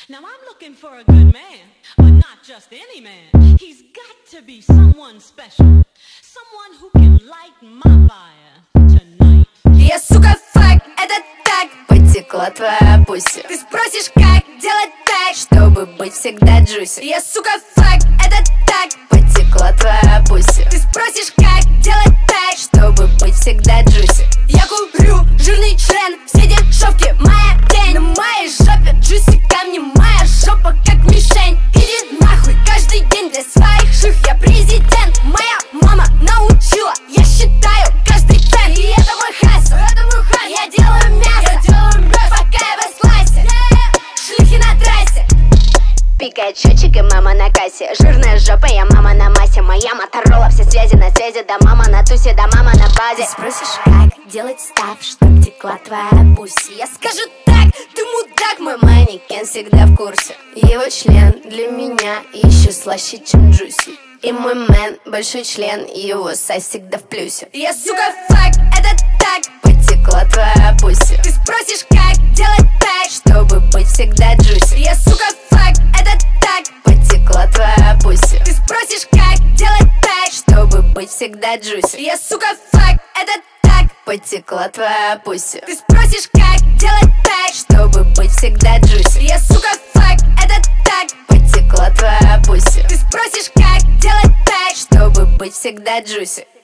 Now I'm looking for a good man, but not just any man. He's got to be someone special, someone who can light my fire tonight. Я, сука, фак, это так потекла твоя пуся. Ты спросишь, как делать так, чтобы быть всегда джуси. Я, сука, фак, это так потекла твоя пуся. Ты спросишь, как делать так, чтобы быть всегда джуси. Я курю жирный член, все дешевки, моя тень. На моей жопе джуси камни, моя жопа как мишень. Иди нахуй, каждый день для своих ших я президент. Моя мама научила, я считаю каждый цент. И это мой хасл, я делаю мясо, пока я в эс-классе. Шлюхи на трассе. Пикает счетчик и мама на кассе. Жирная жопа, я мама на массе. Моя Моторола, все связи на связи. Да мама на тусе, да мама на базе. Ты спросишь, как делать став, чтоб текла твоя пусть. Я скажу так, ты мудак, мой манекен всегда в курсе. Его член для меня еще слаще, чем джуси. И мой мэн большой член, его сайз всегда в плюсе. Я, сука, фак, это так потекла твоя пуся. Ты спросишь, как делать так, чтобы быть всегда джуси. Я, сука, фак, это так потекла твоя пуся. Ты спросишь, как делать так, чтобы быть всегда джуси. Я, сука, фак, это так потекла твоя пуся. Ты спросишь, как делать так, чтобы быть всегда джуси. Я, сука, фак, это так потекла твоя пуся. Ты спросишь, как делать так, чтобы быть всегда джуси.